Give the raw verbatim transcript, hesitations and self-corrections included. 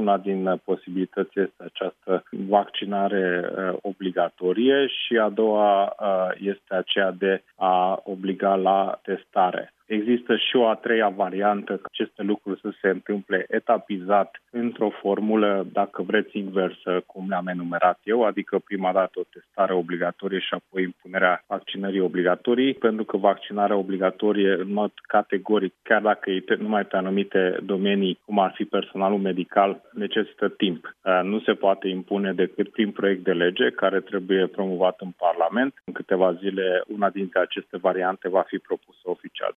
una din posibilități este această vaccinare obligatorie și a doua este aceea de a obliga la testare. Există și o a treia variantă, că aceste lucruri să se întâmple etapizat într-o formulă, dacă vreți, inversă, cum le-am enumerat eu, adică prima dată o testare obligatorie și apoi impunerea vaccinării obligatorii, pentru că vaccinarea obligatorie, în mod categoric, chiar dacă e numai pe anumite domenii, cum ar fi personalul medical, necesită timp. Nu se poate impune decât prin proiect de lege, care trebuie promovat în Parlament. În câteva zile, una dintre aceste variante va fi propusă oficial.